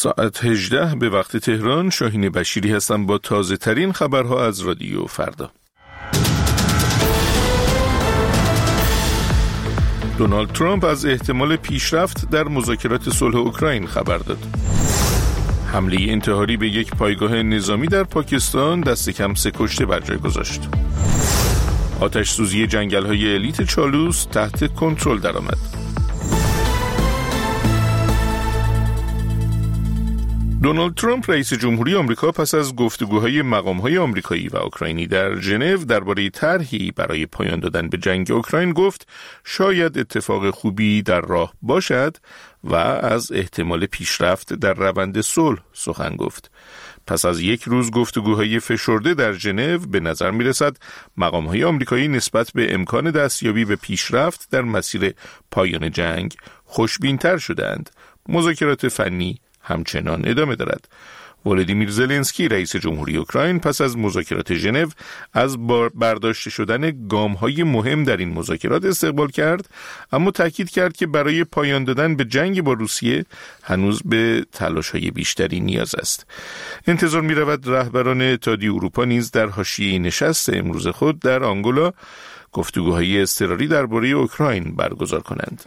ساعت 18 به وقت تهران. شاهین بشیری هستم با تازه ترین خبرها از رادیو فردا. دونالد ترامپ از احتمال پیشرفت در مذاکرات صلح اوکراین خبر داد. حمله انتحاری به یک پایگاه نظامی در پاکستان دست کم 3 کشته بر جای گذاشت. آتش سوزی جنگل‌های الیت چالوس تحت کنترل درآمد. دونالد ترامپ رئیس جمهوری آمریکا پس از گفتگوهای مقام‌های آمریکایی و اوکراینی در ژنو درباره طرحی برای پایان دادن به جنگ اوکراین گفت شاید اتفاق خوبی در راه باشد و از احتمال پیشرفت در روند صلح سخن گفت. پس از 1 روز گفتگوهای فشرده در ژنو به نظر می‌رسد مقام‌های آمریکایی نسبت به امکان دستیابی به پیشرفت در مسیر پایان جنگ خوشبین‌تر شدند. مذاکرات فنی همچنان ادامه دارد. ولادیمیر زلنسکی رئیس جمهوری اوکراین پس از مذاکرات ژنو از برداشته شدن گام‌های مهم در این مذاکرات استقبال کرد، اما تاکید کرد که برای پایان دادن به جنگ با روسیه هنوز به تلاش‌های بیشتری نیاز است. انتظار می‌رود رهبران اتحادیه اروپا نیز در حاشیه نشست امروز خود در آنگولا گفتگوهای اضطراری درباره اوکراین برگزار کنند.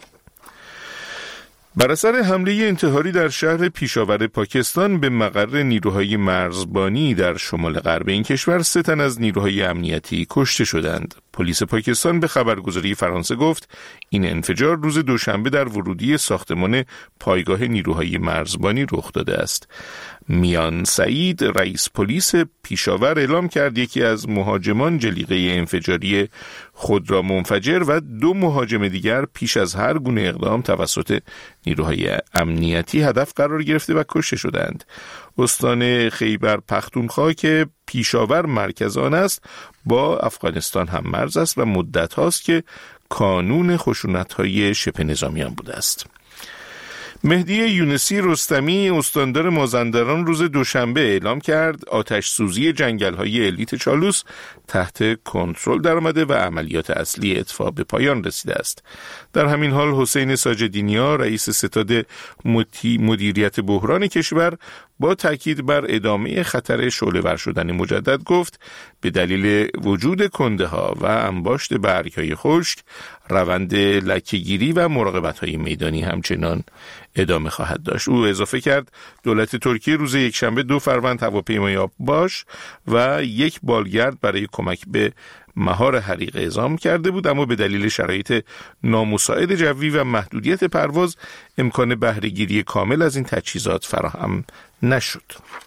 بر اثر حمله انتحاری در شهر پیشاور پاکستان به مقر نیروهای مرزبانی در شمال غرب این کشور 3 تن از نیروهای امنیتی کشته شدند. پلیس پاکستان به خبرگزاری فرانسه گفت این انفجار روز دوشنبه در ورودی ساختمان پایگاه نیروهای مرزبانی رخ داده است. میان سعید رئیس پلیس پیشاور اعلام کرد یکی از مهاجمان جلیقه انفجاری خود را منفجر و 2 مهاجم دیگر پیش از هر گونه اقدام توسط نیروهای امنیتی هدف قرار گرفته و کشته شدند. استان خیبر پختونخوا که پیشاور مرکز آن است با افغانستان هم مرز است و مدت هاست که کانون خشونت‌های شبه نظامیان بوده است. مهدی یونسی رستمی استاندار مازندران روز دوشنبه اعلام کرد آتش سوزی جنگل‌های الیت چالوس تحت کنترل درآمده و عملیات اصلی اطفاء به پایان رسیده است. در همین حال حسین ساجدینیا رئیس ستاد مدیریت بحران کشور با تاکید بر ادامه خطر شعله‌ور شدن مجدد گفت به دلیل وجود کنده‌ها و انباشت برگ‌های خشک روند لکه‌گیری و مراقبت‌های میدانی همچنان ادامه خواهد داشت. او اضافه کرد دولت ترکیه روز یکشنبه 2 فروند هواپیمای آب‌باش و 1 بالگرد برای کمک به مهار حریق اعزام کرده بود، اما به دلیل شرایط نامساعد جوی و محدودیت پرواز امکان بهره‌گیری کامل از این تجهیزات فراهم نشد.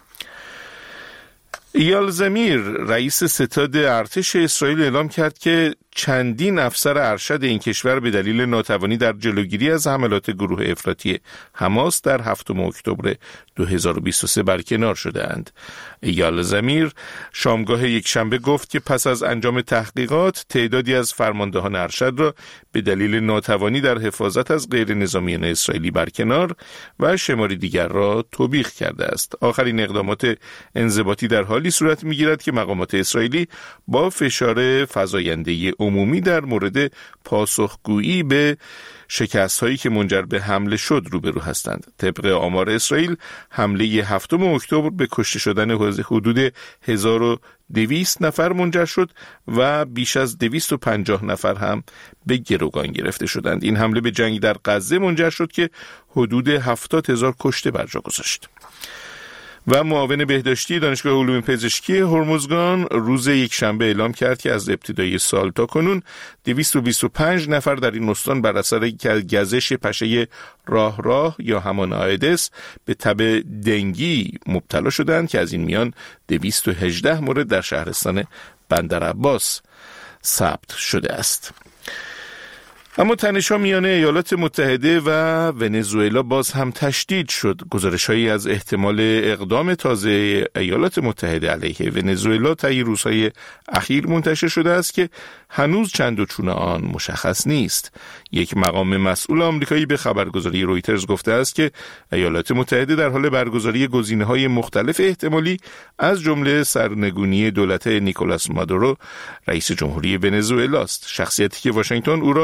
ایال زمیر رئیس ستاد ارتش اسرائیل اعلام کرد که چندین افسر ارشد این کشور به دلیل ناتوانی در جلوگیری از حملات گروه افراطی حماس در 7 اکتبر 2023 برکنار شده‌اند. ایال زمیر شامگاه یکشنبه گفت که پس از انجام تحقیقات تعدادی از فرماندهان ارشد را به دلیل ناتوانی در حفاظت از غیر نظامیان اسرائیلی برکنار و شماری دیگر را توبیخ کرده است. آخرین اقدامات انضباطی در حالی صورت می‌گیرد که مقامات اسرائیلی با فشار فزاینده عمومی در مورد پاسخگویی به شکست‌هایی که منجر به حمله شد روبرو هستند. طبق آمار اسرائیل حمله 7 اکتبر به کشته شدن حدود 1200 نفر منجر شد و بیش از 250 نفر هم به گروگان گرفته شدند. این حمله به جنگ در غزه منجر شد که حدود 70,000 کشته بر جا گذاشت. و معاون بهداشتی دانشگاه علوم پزشکی هرمزگان روز یکشنبه اعلام کرد که از ابتدای سال تا کنون 225 نفر در این استان بر اثر گزش پشه راه یا همان آیدس به تب دنگی مبتلا شدند که از این میان 218 مورد در شهرستان بندرعباس ثبت شده است. اما تنش‌ها میان ایالات متحده و ونزوئلا باز هم تشدید شد. گزارش‌هایی از احتمال اقدام تازه ایالات متحده علیه ونزوئلا طی روزهای اخیر منتشر شده است که هنوز چند و چون آن مشخص نیست. یک مقام مسئول آمریکایی به خبرگزاری رویترز گفته است که ایالات متحده در حال برگزاری گزینه‌های مختلف احتمالی از جمله سرنگونی دولت نیکولاس مادورو رئیس جمهوری ونزوئلا است، شخصیتی که واشنگتن او را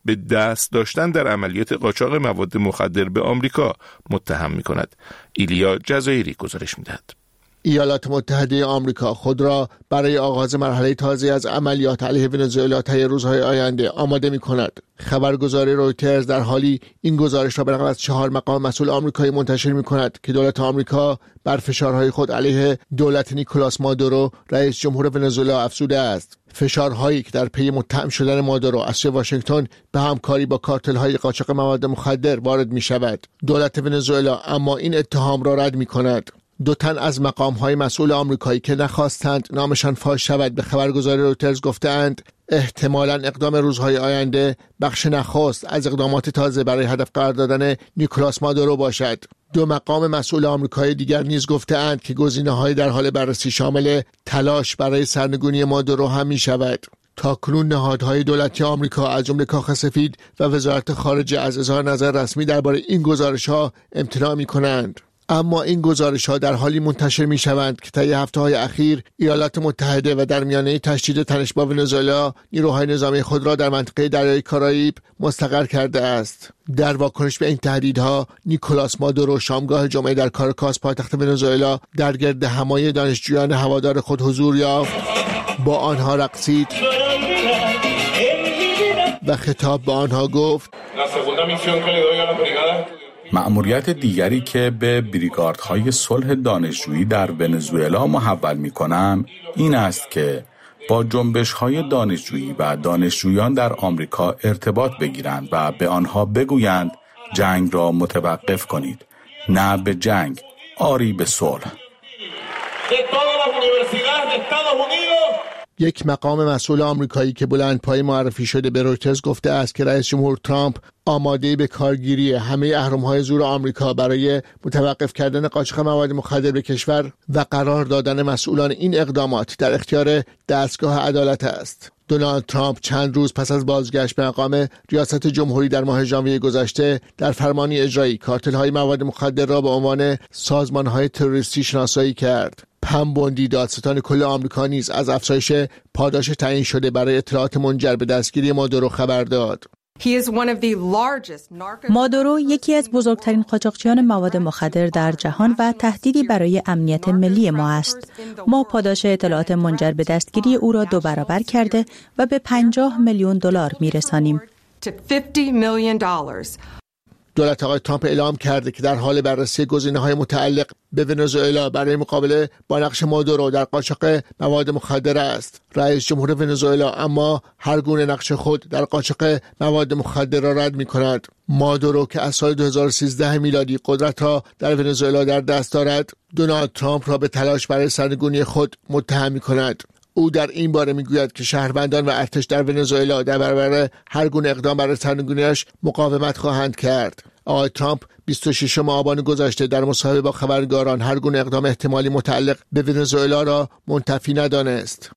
به دست داشتن در عملیات قاچاق مواد مخدر به آمریکا متهم می‌کند. ایلیا جزایری گزارش می‌دهد. ایالات متحده آمریکا خود را برای آغاز مرحله تازه از عملیات علیه ونزوئلا طی روزهای آینده آماده می‌کند. خبرگزاری رویترز در حالی این گزارش را به نقل از 4 مقام مسئول آمریکایی منتشر می‌کند که دولت آمریکا بر فشارهای خود علیه دولت نیکولاس مادورو رئیس جمهور ونزوئلا افزوده است. فشارهایی که در پی متهم شدن مادورو از سوی واشنگتن به همکاری با کارتل‌های قاچاق مواد مخدر وارد می‌شود. دولت ونزوئلا اما این اتهام را رد می‌کند. 2 تن از مقام‌های مسئول آمریکایی که نخواستند نامشان فاش شود به خبرگزاری رویترز گفتند احتمالاً اقدام روزهای آینده بخش نخست از اقدامات تازه برای هدف قرار دادن نیکولاس مادورو باشد. 2 مقام مسئول آمریکایی دیگر نیز گفتند که گزینه‌های در حال بررسی شامل تلاش برای سرنگونی مادورو هم می‌شود. تاکنون نهادهای دولتی آمریکا از جمله کاخ سفید و وزارت خارجه از اظهار نظر رسمی درباره این گزارش‌ها امتناع می‌کنند. اما این گزارش‌ها در حالی منتشر می‌شوند که طی هفته‌های اخیر ایالات متحده و در میانه تشدید تنش با ونزوئلا نیروهای نظامی خود را در منطقه دریای کارائیب مستقر کرده است. در واکنش به این تهدیدها نیکولاس مادورو شامگاه جمعه در کاراکاس پایتخت ونزوئلا در گرد همای دانشجویان هوادار خود حضور یافت، با آنها رقصید و خطاب به آنها گفت مأموریت دیگری که به بریگادهای صلح دانشجویی در ونزوئلا محول می‌کنم این است که با جنبش‌های دانشجویی و دانشجویان در آمریکا ارتباط بگیرند و به آنها بگویند جنگ را متوقف کنید. نه به جنگ، آری به صلح. یک مقام مسئول آمریکایی که بلندپایه معرفی شده به رویترز گفته است که رئیس جمهور ترامپ آماده به کارگیری همه اهرم‌های زور آمریکا برای متوقف کردن قاچاق مواد مخدر به کشور و قرار دادن مسئولان این اقدامات در اختیار دستگاه عدالت است. دونالد ترامپ چند روز پس از بازگشت به مقام ریاست جمهوری در ماه ژانویه گذشته در فرمانی اجرایی کارتل‌های مواد مخدر را به عنوان سازمان‌های تروریستی شناسایی کرد. پم بوندی دادستان کل آمریکا نیز از افزایش پاداش تعیین شده برای اطلاعات منجر به دستگیری مادورو خبر داد. مادورو یکی از بزرگترین قاچاقچیان مواد مخدر در جهان و تهدیدی برای امنیت ملی ما است. ما پاداش اطلاعات منجر به دستگیری او را 2 برابر کرده و به $50 میلیون میرسانیم. دولت آقای ترامپ اعلام کرده که در حال بررسی گزینه‌های متعلق به ونزوئلا برای مقابله با نقش مادورو در قاچاق مواد مخدر است. رئیس جمهور ونزوئلا اما هر گونه نقش خود در قاچاق مواد مخدر را رد می‌کند. مادورو که از سال 2013 میلادی قدرت را در ونزوئلا در دست دارد، دونالد ترامپ را به تلاش برای سرنگونی خود متهم می‌کند. او در این باره میگوید که شهروندان و ارتش در ونزوئلا در برابر هر گونه اقدام برای سرنگونی‌اش مقاومت خواهند کرد. آقای ترامپ 26 آبان گذشته در مصاحبه با خبرنگاران هر گونه اقدام احتمالی متعلق به ونزوئلا را منتفی ندانست.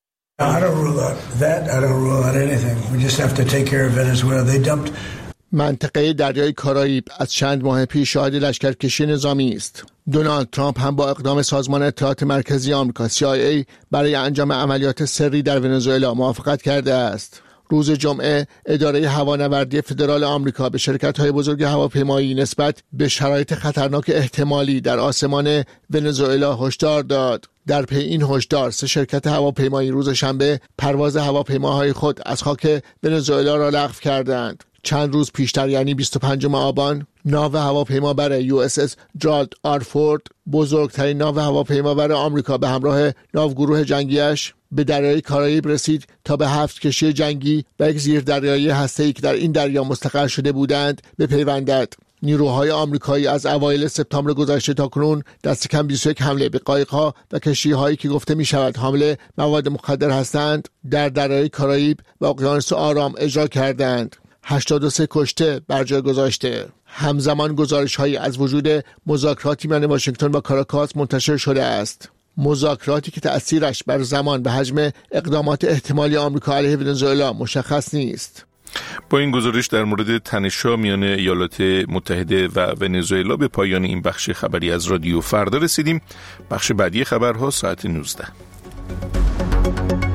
منطقه دریای کارائیب از چند ماه پیش شاهد لشکرکشی نظامی است. دونالد ترامپ هم با اقدام سازمان اطلاعات مرکزی آمریکا CIA برای انجام عملیات سری در ونزوئلا موافقت کرده است. روز جمعه اداره هوانوردی فدرال آمریکا به شرکت‌های بزرگ هواپیمایی نسبت به شرایط خطرناک احتمالی در آسمان ونزوئلا هشدار داد. در پی این هشدار 3 شرکت هواپیمایی روز شنبه پرواز هواپیماهای خود از خاک ونزوئلا را لغو کردند. چند روز پیشتر یعنی 25 آبان ناو هواپیمابر USS جرالد آر فورد، بزرگترین ناو هواپیمابر آمریکا، به همراه ناوگروه جنگیش به دریای کارائیب رسید تا به 7 کشتی جنگی و یک زیردریایی هسته‌ای که در این دریا مستقر شده بودند بپیوندد. نیروهای آمریکایی از اوایل سپتامبر گذشته تاکنون دست کم 21 حمله به قایق‌ها و کشتی‌هایی که گفته می‌شود حامل مواد مخدر هستند در دریای کارائیب و اقیانوس آرام اجرا کردند. 83 کشته بر جای گذاشته. همزمان گزارش‌هایی از وجود مذاکراتی میان واشنگتن و کاراکاس منتشر شده است. مذاکراتی که تأثیرش بر زمان به حجم اقدامات احتمالی آمریکا علیه ونزوئلا مشخص نیست. با این گزارش در مورد تنش‌ها میان ایالات متحده و ونزوئلا به پایان این بخش خبری از رادیو فردا رسیدیم. بخش بعدی خبرها ساعت 19.